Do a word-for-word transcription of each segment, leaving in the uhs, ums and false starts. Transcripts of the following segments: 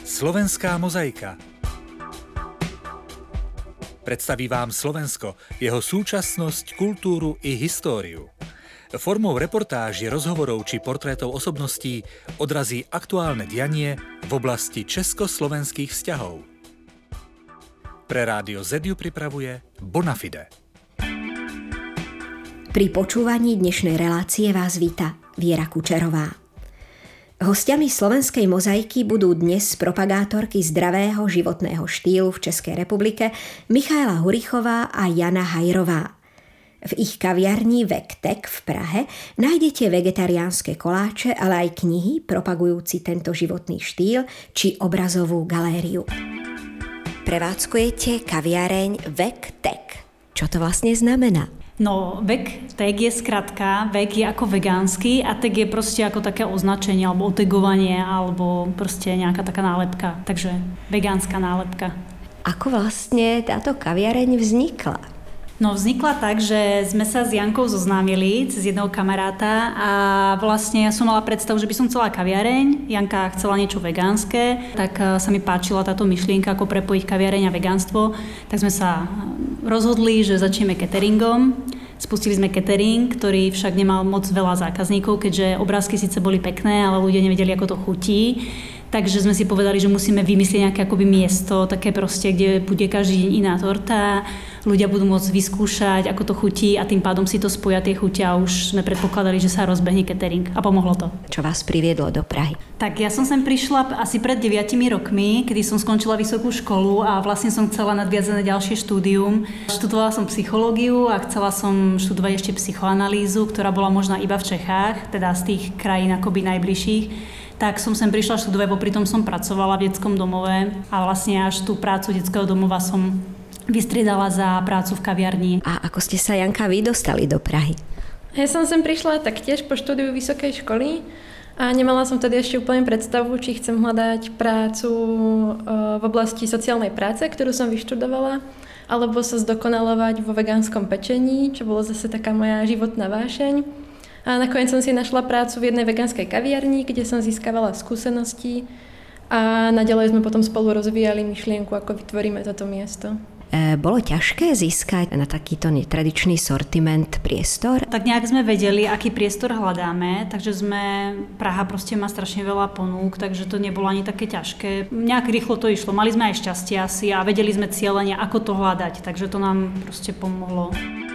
Slovenská mozaika. Predstaví vám Slovensko, jeho súčasnosť, kultúru i históriu. Formou reportáží, rozhovorov či portrétov osobností odrazí aktuálne dianie v oblasti československých vzťahov. Pre Rádio Z ju pripravuje Bonafide. Pri počúvaní dnešnej relácie vás víta Viera Kučerová. Hostiami slovenskej mozaiky budú dnes propagátorky zdravého životného štýlu v Českej republike Michaela Hurichová a Jana Hajrová. V ich kaviarni Vektek v Prahe nájdete vegetariánske koláče, ale aj knihy propagujúci tento životný štýl či obrazovú galériu. Prevádzkujete kaviareň Vektek. Čo to vlastne znamená? No, vek, tag je skratka, vek je ako vegánsky a tag je proste ako také označenie alebo otegovanie alebo proste nejaká taká nálepka. Takže vegánska nálepka. Ako vlastne táto kaviareň vznikla? No, vznikla tak, že sme sa s Jankou zoznámili cez jedného kamaráta a vlastne ja som mala predstavu, že by som chcela kaviareň, Janka chcela niečo vegánske, tak sa mi páčila táto myšlienka, ako prepojiť kaviareň a vegánstvo, tak sme sa rozhodli, že začneme cateringom. Spustili sme catering, ktorý však nemal moc veľa zákazníkov, keďže obrázky síce boli pekné, ale ľudia nevedeli, ako to chutí. Takže sme si povedali, že musíme vymyslieť nejaké akoby miesto, také proste, kde bude každý deň iná torta, ľudia budú môcť vyskúšať, ako to chutí a tým pádom si to spoja tie chute a už sme predpokladali, že sa rozbehne catering a pomohlo to. Čo vás priviedlo do Prahy? Tak ja som sem prišla asi pred deviatimi rokmi, kedy som skončila vysokú školu a vlastne som chcela nadviazať na ďalšie štúdium. Študovala som psychológiu a chcela som študovať ešte psychoanalýzu, ktorá bola možná iba v Čechách, teda z tých krajín akoby najbližších. Tak som sem prišla študovať, popri tom som pracovala v detskom domove a vlastne až tú prácu detského domova som vystriedala za prácu v kaviarni. A ako ste sa, Janka, vy dostali do Prahy? Ja som sem prišla taktiež po štúdiu vysokej školy a nemala som tedy ešte úplne predstavu, či chcem hľadať prácu v oblasti sociálnej práce, ktorú som vyštudovala, alebo sa zdokonalovať vo vegánskom pečení, čo bolo zase taká moja životná vášeň. A nakoniec som si našla prácu v jednej vegánskej kaviarni, kde som získavala skúsenosti a naďalej sme potom spolu rozvíjali myšlienku, ako vytvoríme toto miesto. E, bolo ťažké získať na takýto netradičný sortiment priestor? Tak nejak sme vedeli, aký priestor hľadáme, takže sme, Praha proste má strašne veľa ponúk, takže to nebolo ani také ťažké. Nejak rýchlo to išlo, mali sme aj šťastie asi a vedeli sme cieľene, ako to hľadať, takže to nám proste pomohlo.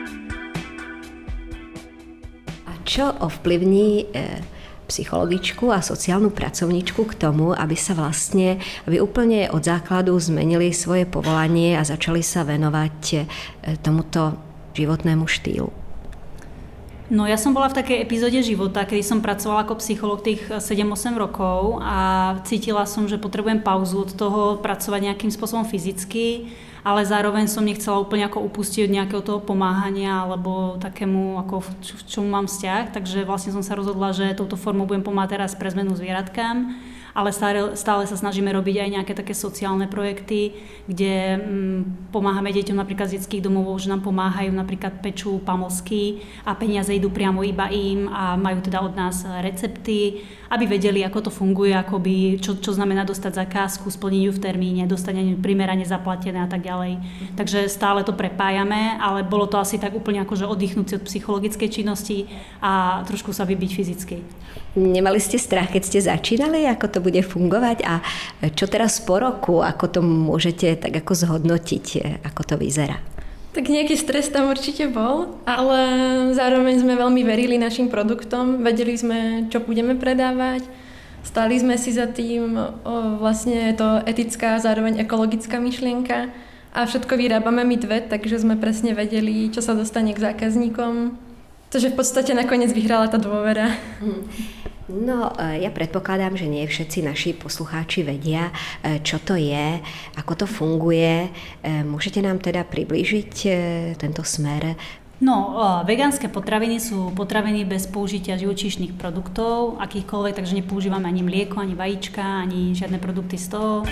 Čo ovplyvní e, psychologičku a sociálnu pracovníčku k tomu, aby sa vlastne, aby úplne od základu zmenili svoje povolanie a začali sa venovať e, tomuto životnému štýlu? No ja som bola v takej epizóde života, kedy som pracovala ako psychológ tých sedem osem rokov a cítila som, že potrebujem pauzu od toho pracovať nejakým spôsobom fyzicky, ale zároveň som nechcela úplne ako upustiť od nejakého toho pomáhania alebo takému, ako v čomu mám vzťah, takže vlastne som sa rozhodla, že touto formou budem pomáhať teraz pre zmenu zvieratkám, ale stále, stále sa snažíme robiť aj nejaké také sociálne projekty, kde hm, pomáhame deťom napríklad z detských domov, že nám pomáhajú, napríklad pečú pamlsky a peniaze idú priamo iba im a majú teda od nás recepty, aby vedeli, ako to funguje, akoby, čo, čo znamená dostať zakázku, splniť ju v termíne, dostať primerane zaplatené a tak ďalej. Takže stále to prepájame, ale bolo to asi tak úplne akože oddychnúť si od psychologickej činnosti a trošku sa vybiť fyzicky. Nemali ste strach, keď ste začínali, ako to bude fungovať a čo teraz po roku, ako to môžete tak ako zhodnotiť, ako to vyzerá? Tak nejaký stres tam určite bol, ale zároveň sme veľmi verili našim produktom, vedeli sme, čo budeme predávať, stáli sme si za tým, o, vlastne je to etická, zároveň ekologická myšlienka a všetko vyrábame my dve, takže sme presne vedeli, čo sa dostane k zákazníkom, takže v podstate nakoniec vyhrala tá dôvera. Hmm. No, ja predpokladám, že nie všetci naši poslucháči vedia, čo to je, ako to funguje. Môžete nám teda priblížiť tento smer? No, vegánske potraviny sú potraviny bez použitia živočíšnych produktov, akýchkoľvek, takže nepoužívame ani mlieko, ani vajíčka, ani žiadne produkty z toho.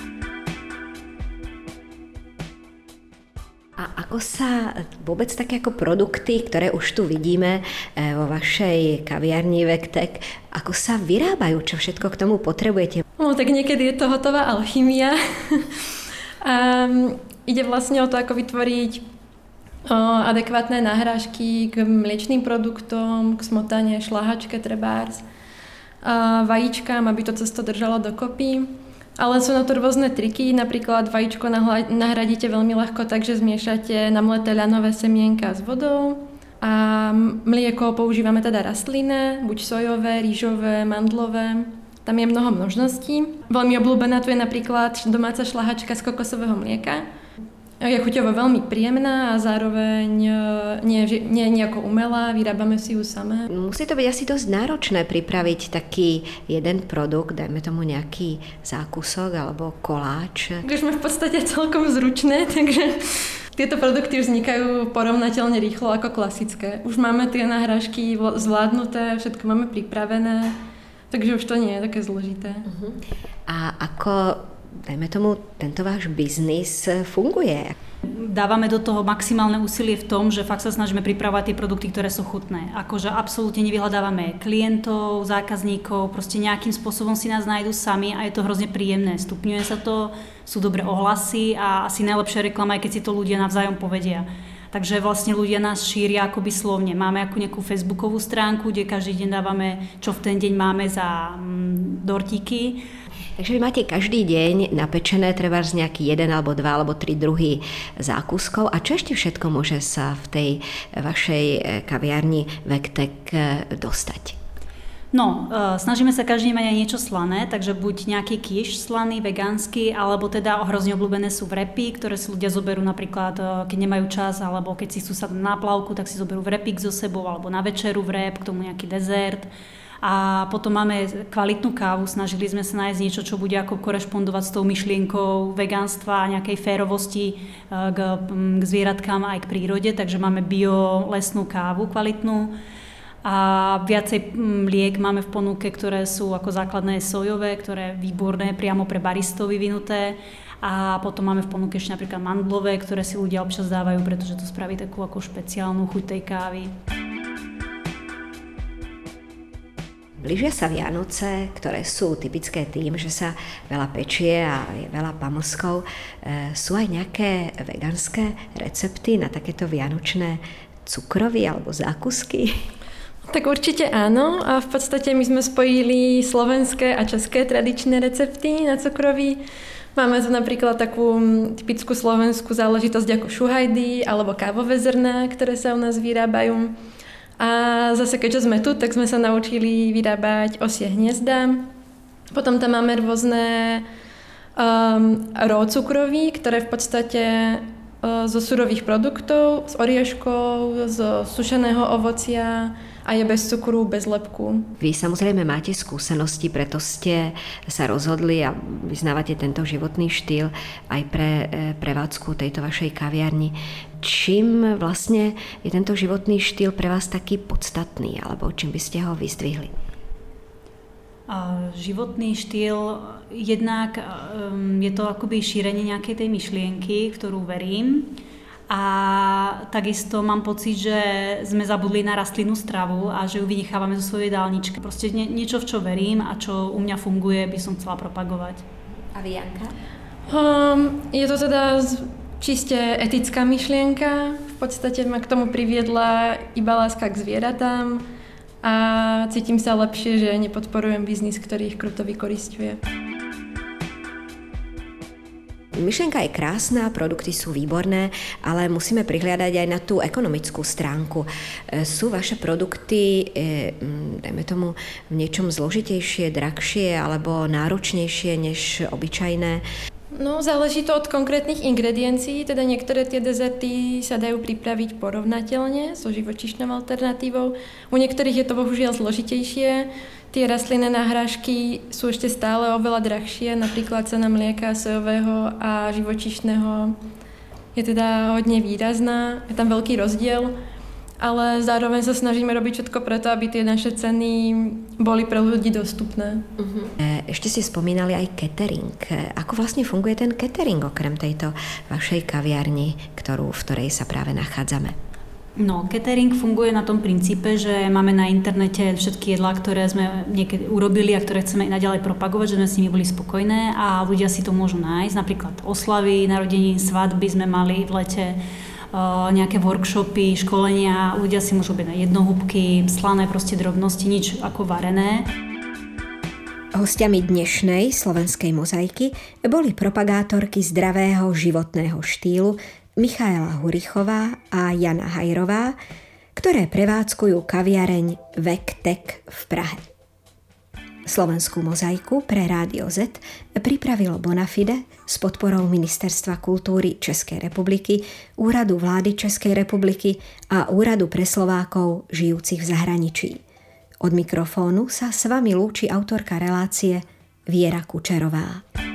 A ako sa vôbec také ako produkty, ktoré už tu vidíme vo vašej kaviarni Vektek, ako sa vyrábajú, čo všetko k tomu potrebujete? No, tak niekedy je to hotová alchymia. A ide vlastne o to, ako vytvoriť o, adekvátne náhražky k mliečným produktom, k smotane, šlahačke trebárs, a vajíčkám, aby to cesto držalo dokopy. Ale sú na to rôzne triky, napríklad vajíčko nahradíte veľmi ľahko tak, že zmiešate namleté ľanové semienka s vodou a mlieko používame teda rastlinné, buď sojové, rýžové, mandlové. Tam je mnoho možností. Veľmi obľúbená tu je napríklad domáca šlahačka z kokosového mlieka. Je chuťovo veľmi príjemná a zároveň nie je nejako umelá, vyrábame si ju samé. Musí to byť asi dosť náročné pripraviť taký jeden produkt, dajme tomu nejaký zákusok alebo koláč. Už sme v podstate celkom zručné, takže tieto produkty vznikajú porovnateľne rýchlo ako klasické. Už máme tie náhražky zvládnuté, všetko máme pripravené. Takže už to nie je také zložité. Uh-huh. A ako, dajme tomu, tento váš biznis funguje? Dávame do toho maximálne úsilie v tom, že fakt sa snažíme pripravovať tie produkty, ktoré sú chutné. Akože absolútne nevyhľadávame klientov, zákazníkov, proste nejakým spôsobom si nás nájdu sami a je to hrozne príjemné. Stupňuje sa to, sú dobré ohlasy a asi najlepšia reklama je, keď si to ľudia navzájom povedia. Takže vlastne ľudia nás šíria akoby slovne. Máme ako nejakú facebookovú stránku, kde každý deň dávame, čo v ten deň máme za mm, dortíky. Takže vy máte každý deň napečené treba z nejaký jeden alebo dva alebo tri druhy zákuskov. A čo ešte všetko môže sa v tej vašej kaviarni Vektek dostať? No, e, snažíme sa každý mať aj niečo slané, takže buď nejaký kýš slaný, vegánsky, alebo teda hrozne obľúbené sú vrepy, ktoré si ľudia zoberú napríklad, e, keď nemajú čas, alebo keď si chcú sa na plavku, tak si zoberú vrepík so sebou, alebo na večeru vrep, k tomu nejaký dezert. A potom máme kvalitnú kávu, snažili sme sa nájsť niečo, čo bude ako korešpondovať s tou myšlienkou vegánstva a nejakej férovosti k, k zvieratkám aj k prírode, takže máme bio lesnú kávu kvalitnú. A viacej mliek máme v ponuke, ktoré sú ako základné sojové, ktoré výborné, priamo pre baristov vyvinuté. A potom máme v ponuke ešte napríklad mandlové, ktoré si ľudia občas dávajú, pretože to spraví takú ako špeciálnu chuť tej kávy. Blížia sa Vianoce, ktoré sú typické tým, že sa veľa pečie a je veľa pamlskov. E, sú aj nejaké vegánske recepty na takéto vianočné cukroví alebo zákusky? Tak určite áno a v podstate my sme spojili slovenské a české tradičné recepty na cukroví. Máme tu napríklad takú typickú slovenskú záležitosť ako šuhajdy alebo kávové zrná, ktoré sa u nás vyrábajú. A zase keďže sme tu, tak sme sa naučili vyrábať osie hniezda. Potom tam máme rôzne um, raw cukroví, ktoré v podstate uh, zo surových produktov, z orieškov, zo sušeného ovocia a je bez cukru, bez lepku. Vy samozrejme máte skúsenosti, preto ste sa rozhodli a vyznávate tento životný štýl aj pre prevádzku tejto vašej kaviarni. Čím vlastne je tento životný štýl pre vás taký podstatný, alebo čím by ste ho vyzdvihli? Životný štýl, jednak um, je to akoby šírenie nejakej tej myšlienky, v ktorú verím. A takisto mám pocit, že sme zabudli na rastlinnú stravu a že ju vynechávame zo svojej jedálničky. Proste nie, niečo, v čo verím a čo u mňa funguje, by som chcela propagovať. A vy, Janka? Um, je to teda čiste etická myšlienka. V podstate ma k tomu priviedla iba láska k zvieratám a cítim sa lepšie, že nepodporujem biznis, ktorý ich kruto vykorisťuje. Myšlienka je krásna, produkty sú výborné, ale musíme prihliadať aj na tú ekonomickú stránku. Sú vaše produkty, dajme tomu, v niečom zložitejšie, drahšie alebo náročnejšie než obyčajné? No, záleží to od konkrétnych ingrediencií, teda niektoré tie dezerty sa dajú pripraviť porovnateľne so živočíšnou alternatívou. U niektorých je to bohužiaľ zložitejšie. Tie rastlinné náhražky sú ešte stále oveľa drahšie, napríklad cena mlieka sojového a živočíšneho je teda hodne výrazná, je tam veľký rozdiel, ale zároveň sa snažíme robiť všetko preto, aby tie naše ceny boli pre ľudí dostupné. Uh-huh. Ešte ste spomínali aj catering. Ako vlastne funguje ten catering okrem tejto vašej kaviarni, ktorú, v ktorej sa práve nachádzame? No, catering funguje na tom princípe, že máme na internete všetky jedlá, ktoré sme niekedy urobili a ktoré chceme naďalej propagovať, že sme s nimi boli spokojné a ľudia si to môžu nájsť. Napríklad oslavy, narodení, svadby sme mali v lete, nejaké workshopy, školenia, ľudia si môžu objednať jednohúbky, slané proste drobnosti, nič ako varené. Hostiami dnešnej slovenskej mozaiky boli propagátorky zdravého životného štýlu Michaela Hurichová a Jana Hajrová, ktoré prevádzkujú kaviareň Vektek v Prahe. Slovenskú mozaiku pre Rádio Z pripravilo Bonafide s podporou Ministerstva kultúry Českej republiky, Úradu vlády Českej republiky a Úradu pre Slovákov žijúcich v zahraničí. Od mikrofónu sa s vami lúči autorka relácie Viera Kučerová.